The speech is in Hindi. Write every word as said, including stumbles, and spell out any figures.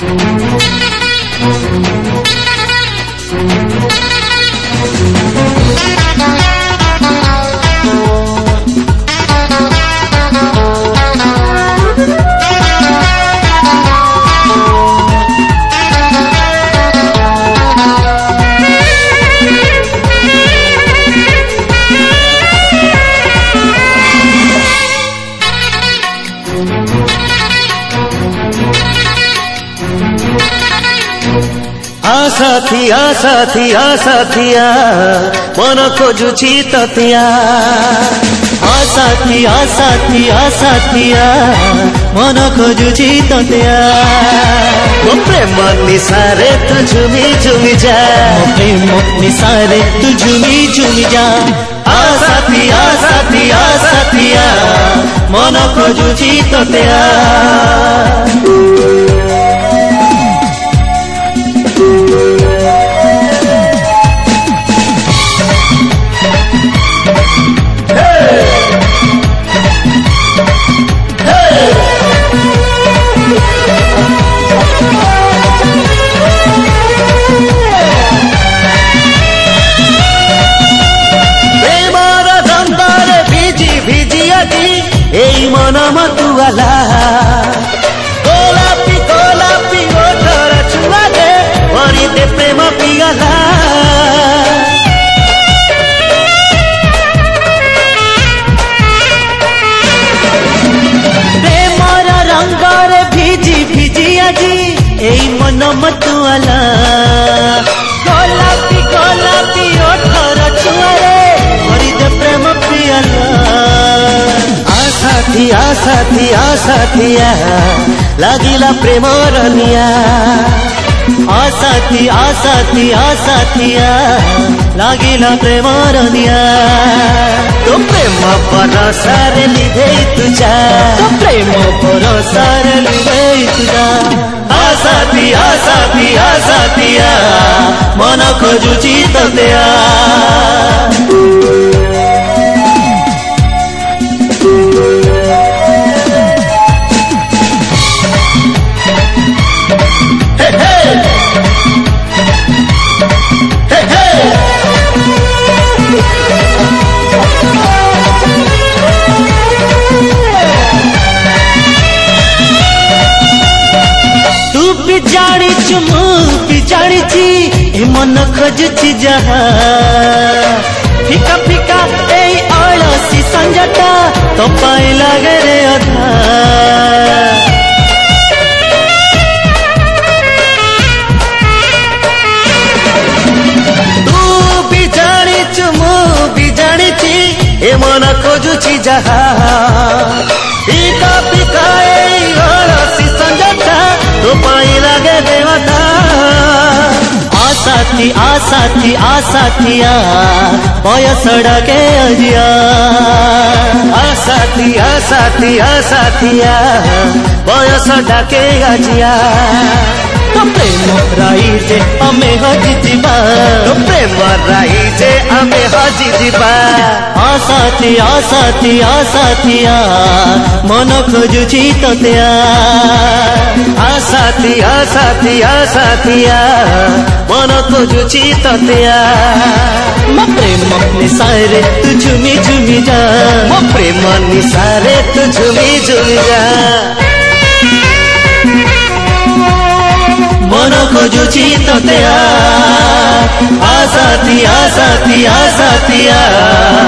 साथिया साथिया साथिया मन खोजुची ततिया साथिया साथिया साथिया मन खोजुची ततिया मो प्रेम निसारे तू झुमी झुमी जा मो प्रेम निसारे तू झुमी झुमी जा आ साथिया साथिया साथिया मन खोजुची ततिया এই মন মতুয়ালা গোলাপি গোলাপি ওঠর ছুয়ালে ভরিতে প্রেম পিগালা প্রেমর রঙ্গরে ভিজি ভিজি আজি এই মন মতুয়ালা গোলাপি গোলাপি ওঠর ছুয়ালে ভরিতে প্রেম পিগালা साथिया साथिया साथिया लागिला प्रेम रनिया आ साथिया साथिया साथिया लागिला प्रेम रनिया तो प्रेम परसारे लिधे तुझा तो प्रेम परसारे लिधे तुझा आ साथिया साथिया साथिया मन खोजुची ततिया जानी मु भी जानी ए मन खोजुची जहा फिका फिका ए अलसी संजटा तो पाई लगे रे अधा तू भी जानी मु भी जानी ए मन खोजुची जहा फिका फिका ए अलसी संजटा तो पाई लगे देवता आ साथी आ साथी आ साथिया बयस डके अजिया आ साथी आ साथी आ साथिया बयस डके अजिया तो प्रेम राई जे आमे हजी जीवा तो प्रेम राई जे आमे हजी जीवा आ साथी आ साथी आ साथिया मन खोजुची ततिया आ साथी आ साथी आ साथिया मन खोजुची ततिया मो प्रेम निसारे तू झुमी झुमी जा मो प्रेम निसारे तू झुमी झुमी जा मन खोजुची ततिया आ साथी आ साथी आ साथिया